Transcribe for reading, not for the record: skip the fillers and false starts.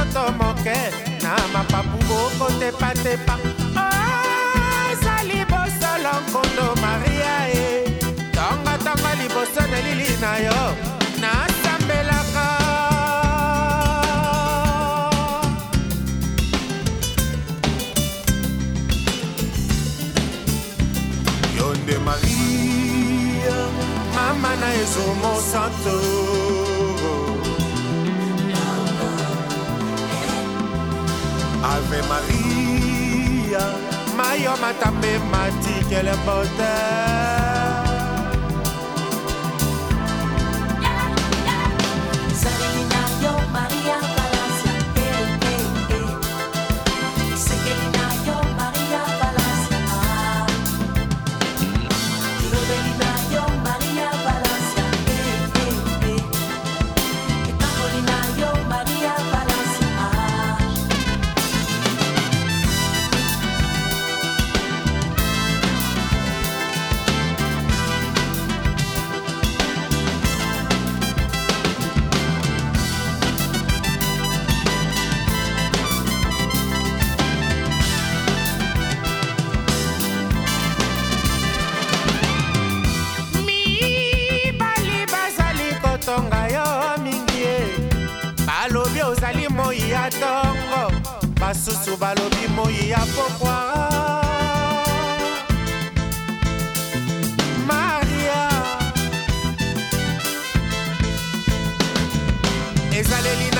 nzoto moke na mapapu bokotepatepa ezali bosolo nkondo maria e tongatonga liboso na lili na yo nasambelaka yonde maria mama na ezomo santo Ave Maria, Mayo Matambe Mati, quelle beauté. Salina yo Maria Palacia, Sekelina yo Maria Palacia, Rodelina yo Maria Palacia, Etapolina yo Maria Palacia. Tonga yo mingi balobi ozali moi ya tongo basusu balobi moi ya pokwa Maria ezaleli